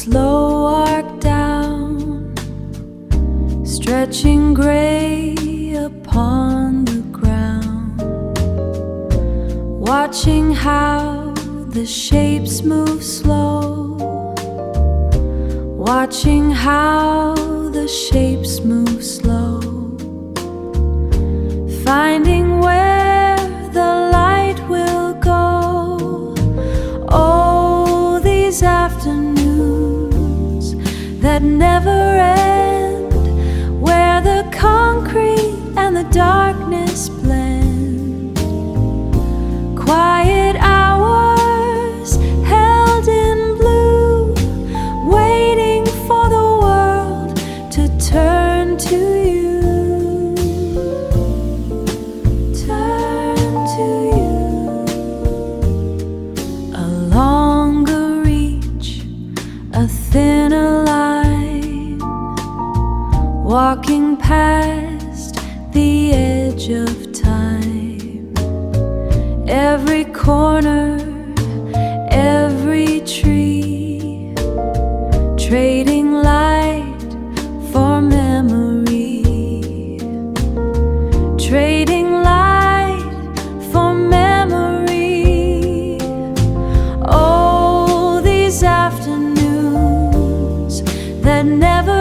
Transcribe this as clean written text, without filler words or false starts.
slow arc down, stretching gray upon the ground, watching how the shapes move slow, watching how the shapes move slow, finding where the light will go. Oh, these afternoons that never end, where the concrete and the darkness blend, quiet hours held in blue, waiting for the world to turn to you. Turn to you. A longer reach, a thinner line, walking past the edge of time. Every corner, every tree, trading light for memory, trading light for memory. Oh, these afternoons that never